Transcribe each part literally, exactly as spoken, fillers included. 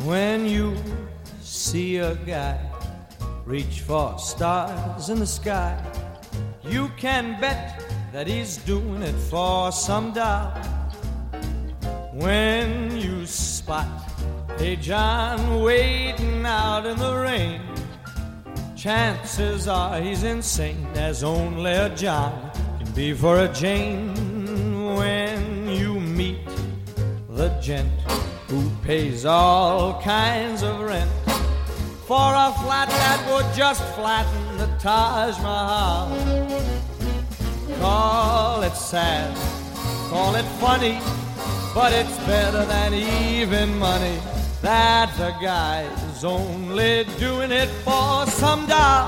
When you see a guy reach for stars in the sky, you can bet that he's doing it for some doll. When you spot a John waiting out in the rain, chances are he's insane, as only a John can be for a Jane. When you meet the gent who pays all kinds of rent for a flat that would just flatten the Taj Mahal, call it sad, call it funny, but it's better than even money. That the guy's only doing it for some doll.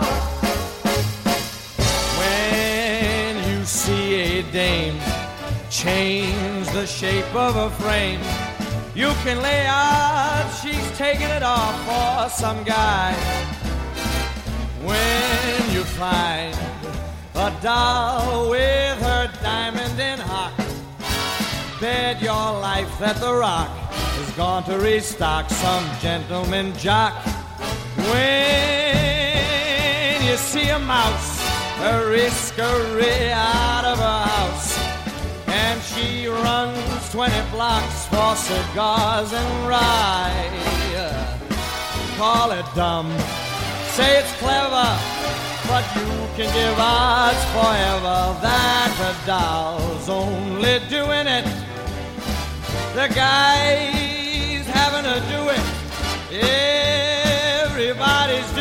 When you see a dame change the shape of her frame, you can lay out she's taking it off for some guy. When you find a doll with her diamond in hock, bet your life that the Rock is going to restock some gentleman jock. When you see a mouse, a riskery out of her house, and she runs twenty blocks for cigars and rye, call it dumb, say it's clever, but you can give odds forever that the doll's only doing it. The guy's having to do it. Everybody's